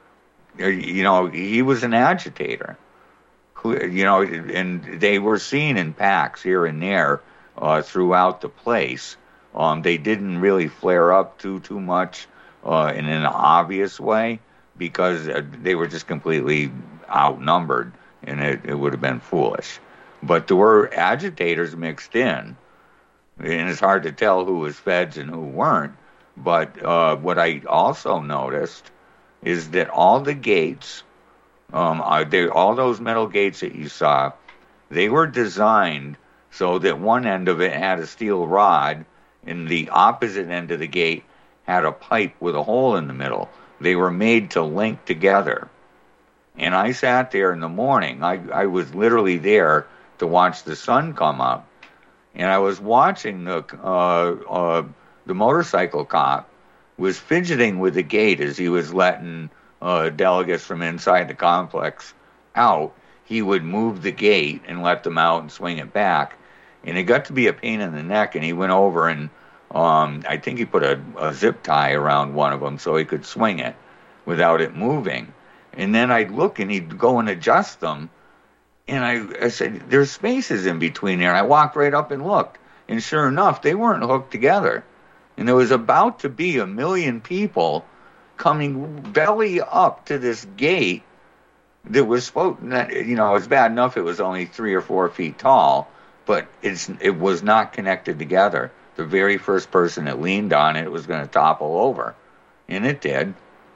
you know, he was an agitator. You know, and they were seen in packs here and there uh, throughout the place. Um, they didn't really flare up too, too much. Uh, in an obvious way, because uh, they were just completely outnumbered, and it, it would have been foolish. But there were agitators mixed in, and it's hard to tell who was feds and who weren't. But uh, what I also noticed is that all the gates, um, are they, all those metal gates that you saw, they were designed so that one end of it had a steel rod, and the opposite end of the gate had a pipe with a hole in the middle. They were made to link together. And I sat there in the morning. I, I was literally there to watch the sun come up. And I was watching the uh, uh, the motorcycle cop was fidgeting with the gate as he was letting uh, delegates from inside the complex out. He would move the gate and let them out and swing it back. And it got to be a pain in the neck, and he went over and Um, I think he put a, a zip tie around one of them so he could swing it without it moving. And then I'd look and he'd go and adjust them. And I, I said, there's spaces in between there. And I walked right up and looked. And sure enough, they weren't hooked together. And there was about to be a million people coming belly up to this gate that was supposed, you know, it was bad enough it was only three or four feet tall, but it's it was not connected together. The very first person that leaned on it was going to topple over, and it did.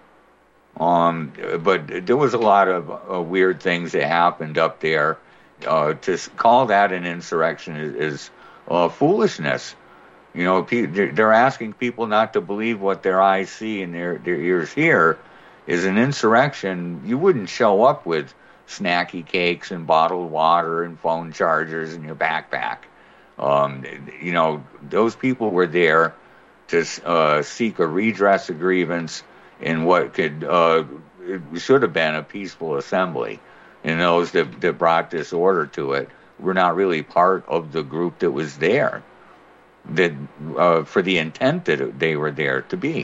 Um, but there was a lot of uh, weird things that happened up there. Uh, to call that an insurrection is, is uh, foolishness. You know, they're asking people not to believe what their eyes see and their, their ears hear. Is an insurrection. You wouldn't show up with snacky cakes and bottled water and phone chargers in your backpack. Um, you know, those people were there to uh, seek a redress of grievance in what could uh, it should have been a peaceful assembly. And those that, that brought disorder to it were not really part of the group that was there, that uh, for the intent that they were there to be.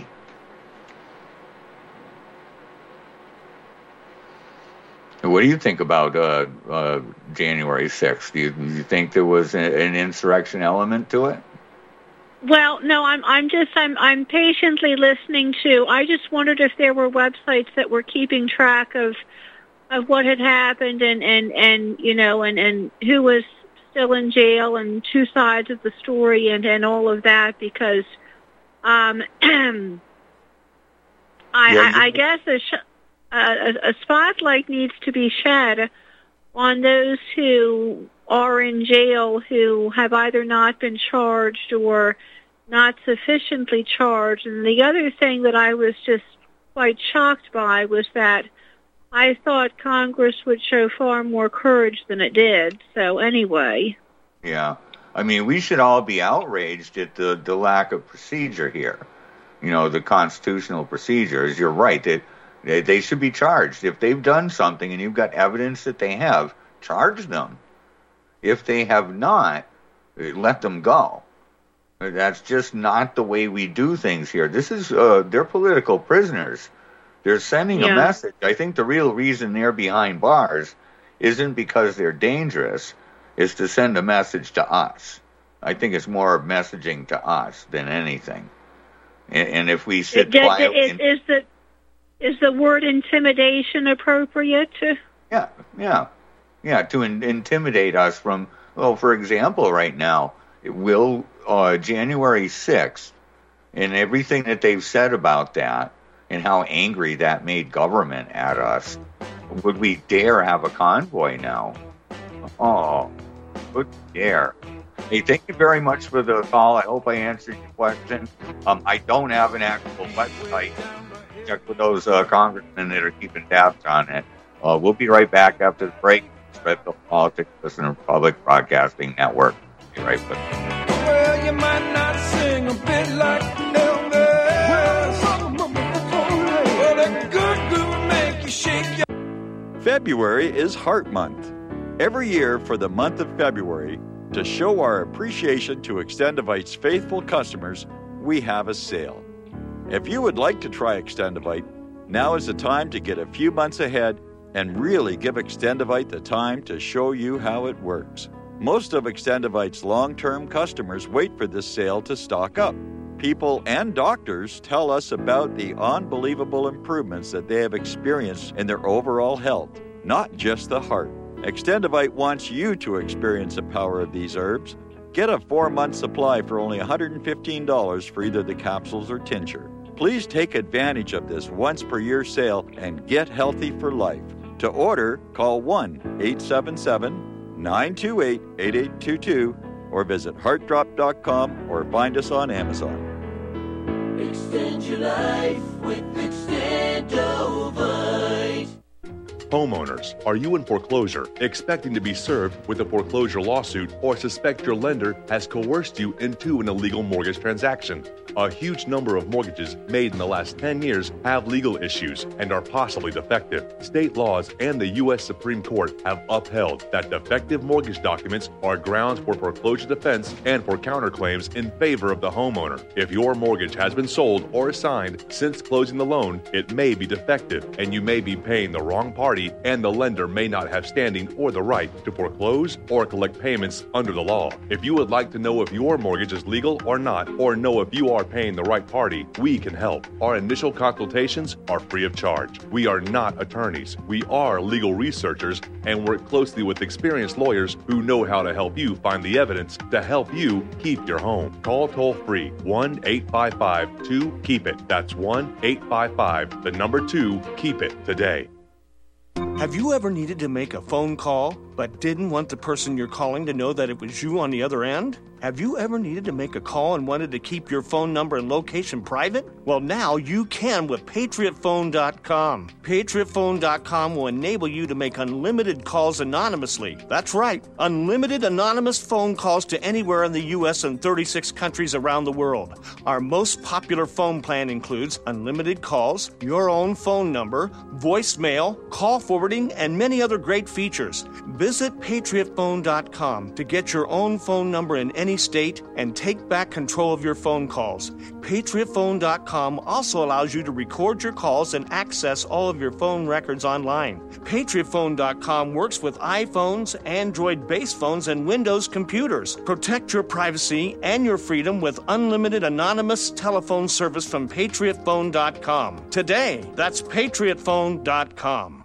What do you think about uh, uh, January sixth? Do you, do you think there was a, an insurrection element to it? Well, no, I'm I'm just I'm I'm patiently listening to. I just wondered if there were websites that were keeping track of of what had happened and, and, and you know and, and who was still in jail and two sides of the story and, and all of that, because um, I, yeah, I I guess a. Sh- Uh, a, a spotlight needs to be shed on those who are in jail who have either not been charged or not sufficiently charged. And the other thing that I was just quite shocked by was that I thought Congress would show far more courage than it did. So anyway. Yeah. I mean, we should all be outraged at the, the lack of procedure here. You know, the constitutional procedures. You're right. That They, they should be charged. If they've done something and you've got evidence that they have, charge them. If they have not, let them go. That's just not the way we do things here. This is, uh, they're political prisoners. They're sending Yeah. a message. I think the real reason they're behind bars isn't because they're dangerous, is to send a message to us. I think it's more messaging to us than anything. And, and if we sit It- it- quietly... it- is the is the word intimidation appropriate? Yeah, yeah, yeah, to in, intimidate us from, well, for example, right now, it will, uh, January sixth, and everything that they've said about that, and how angry that made government at us, would we dare have a convoy now? Oh, would we dare? Hey, thank you very much for the call. I hope I answered your question. Um, I don't have an actual website. Check with those uh, congressmen that are keeping tabs on it. Uh, we'll be right back after the break. Spreadville Politics, listen to Republic Broadcasting Network. Be right with us. Well, you might not sing a bit like Elvis. Well, a good groove make you shake your... February is Heart Month. Every year for the month of February, to show our appreciation to Extendivite's faithful customers, we have a sale. If you would like to try Extendivite, now is the time to get a few months ahead and really give Extendivite the time to show you how it works. Most of Extendivite's long-term customers wait for this sale to stock up. People and doctors tell us about the unbelievable improvements that they have experienced in their overall health, not just the heart. Extendivite wants you to experience the power of these herbs. Get a four-month supply for only one hundred fifteen dollars for either the capsules or tincture. Please take advantage of this once-per-year sale and get healthy for life. To order, call one eight seven seven, nine two eight, eight eight two two or visit heart drop dot com or find us on Amazon. Extend your life with Extendovite. Homeowners, are you in foreclosure, expecting to be served with a foreclosure lawsuit, or suspect your lender has coerced you into an illegal mortgage transaction? A huge number of mortgages made in the last ten years have legal issues and are possibly defective. State laws and the U S Supreme Court have upheld that defective mortgage documents are grounds for foreclosure defense and for counterclaims in favor of the homeowner. If your mortgage has been sold or assigned since closing the loan, it may be defective and you may be paying the wrong party, and the lender may not have standing or the right to foreclose or collect payments under the law. If you would like to know if your mortgage is legal or not, or know if you are paying the right party, we can help. Our initial consultations are free of charge. We are not attorneys. We are legal researchers and work closely with experienced lawyers who know how to help you find the evidence to help you keep your home. Call toll-free one eight five five two keep it. That's one eight five five, the number two, keep it today. Have you ever needed to make a phone call but didn't want the person you're calling to know that it was you on the other end? Have you ever needed to make a call and wanted to keep your phone number and location private? Well, now you can with Patriot Phone dot com. Patriot Phone dot com will enable you to make unlimited calls anonymously. That's right, unlimited anonymous phone calls to anywhere in the U S and thirty-six countries around the world. Our most popular phone plan includes unlimited calls, your own phone number, voicemail, call forwarding, and many other great features. Visit Patriot Phone dot com to get your own phone number in any state and take back control of your phone calls. Patriot Phone dot com also allows you to record your calls and access all of your phone records online. Patriot Phone dot com works with iPhones, Android-based phones, and Windows computers. Protect your privacy and your freedom with unlimited anonymous telephone service from Patriot Phone dot com. Today, that's Patriot Phone dot com.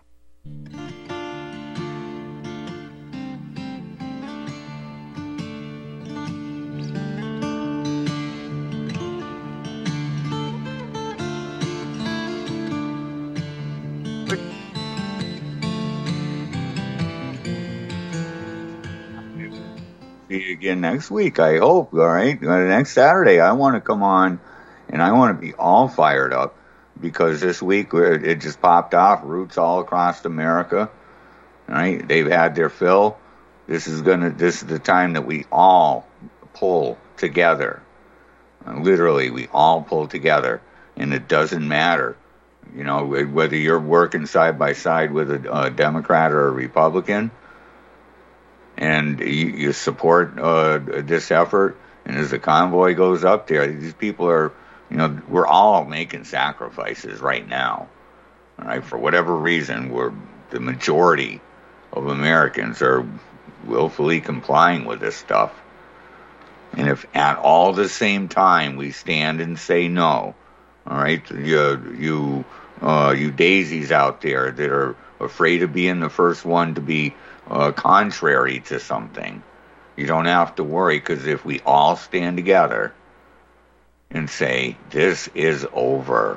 See you again next week, I hope. All right, next Saturday, I want to come on, and I want to be all fired up because this week it just popped off. Roots all across America. All right, they've had their fill. This is gonna. This is the time that we all pull together. Uh, literally, we all pull together, and it doesn't matter, you know, whether you're working side by side with a, a Democrat or a Republican. And you, you support uh, this effort, and as the convoy goes up there, these people are, you know, we're all making sacrifices right now. All right, for whatever reason, we're the majority of Americans are willfully complying with this stuff. And if at all the same time we stand and say no, all right, you you uh, you daisies out there that are afraid of being the first one to be uh, contrary to something, you don't have to worry, because if we all stand together and say, this is over,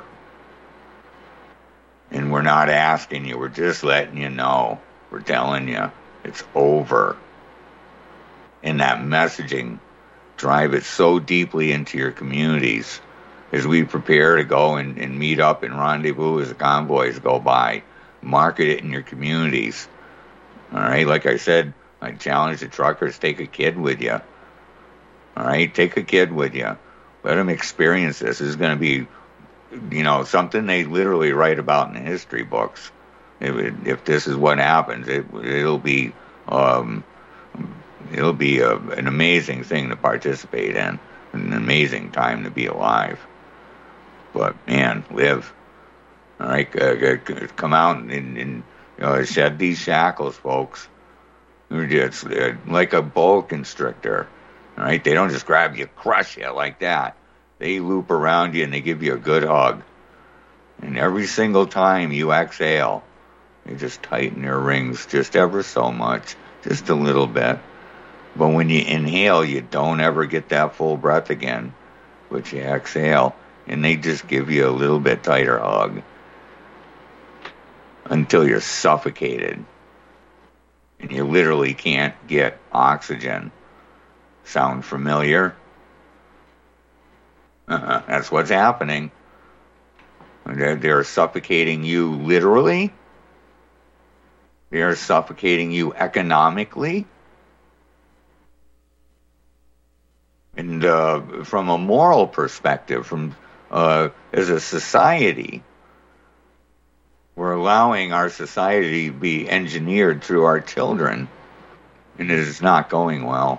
and we're not asking you, we're just letting you know, we're telling you, it's over. And that messaging, drive it so deeply into your communities as we prepare to go and, and meet up and rendezvous as the convoys go by. Market it in your communities. All right, like I said, I challenge the truckers, take a kid with you. All right, take a kid with you. Let them experience this. This is going to be, you know, something they literally write about in the history books. If, if this is what happens, it, it'll be um, it'll be a, an amazing thing to participate in, an amazing time to be alive. But man, live. All right, uh, come out and, and you know, shed these shackles, folks. It's like a boa constrictor. All right, they don't just grab you, crush you like that. They loop around you and they give you a good hug. And every single time you exhale, they just tighten your rings just ever so much, just a little bit. But when you inhale, you don't ever get that full breath again. But you exhale, and they just give you a little bit tighter hug until you're suffocated. And you literally can't get oxygen. Sound familiar? Uh-huh. That's what's happening. They're, they're suffocating you literally. They are suffocating you economically. And uh, from a moral perspective, from uh, as a society, we're allowing our society to be engineered through our children, and it is not going well.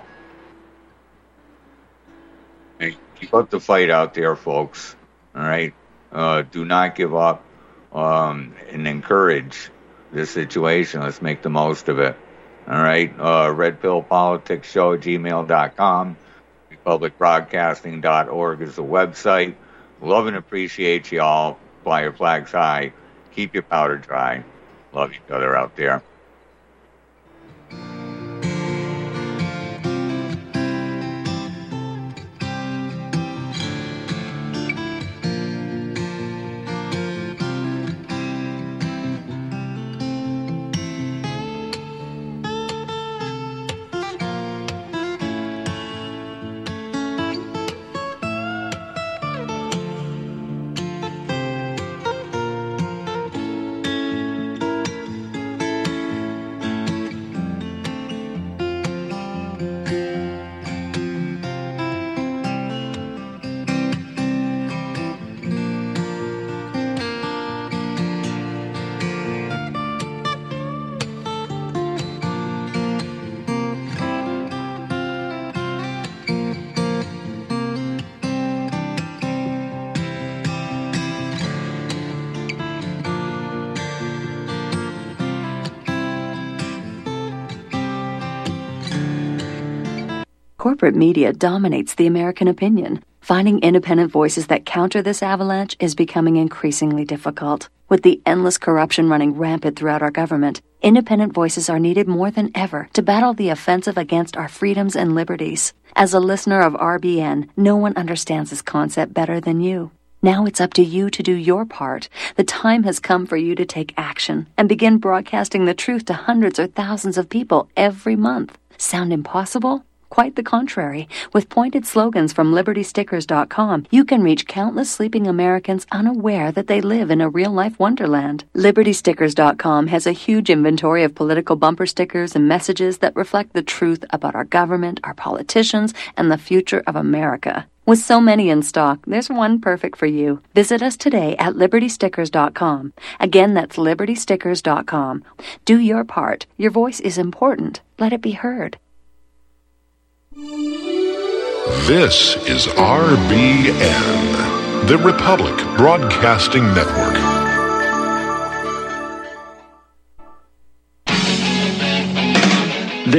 And keep up the fight out there, folks. All right? Uh, do not give up um, and encourage this situation. Let's make the most of it. All right? Uh, Red Pill Politics Show at gmail dot com. Republic Broadcasting dot org is the website. Love and appreciate you all. Fly your flags high. Keep your powder dry. Love each other out there. Corporate media dominates the American opinion. Finding independent voices that counter this avalanche is becoming increasingly difficult. With the endless corruption running rampant throughout our government, independent voices are needed more than ever to battle the offensive against our freedoms and liberties. As a listener of R B N, no one understands this concept better than you. Now it's up to you to do your part. The time has come for you to take action and begin broadcasting the truth to hundreds or thousands of people every month. Sound impossible? Quite the contrary. With pointed slogans from Liberty Stickers dot com, you can reach countless sleeping Americans unaware that they live in a real-life wonderland. Liberty Stickers dot com has a huge inventory of political bumper stickers and messages that reflect the truth about our government, our politicians, and the future of America. With so many in stock, there's one perfect for you. Visit us today at Liberty Stickers dot com. Again, that's Liberty Stickers dot com. Do your part. Your voice is important. Let it be heard. This is R B N, the Republic Broadcasting Network.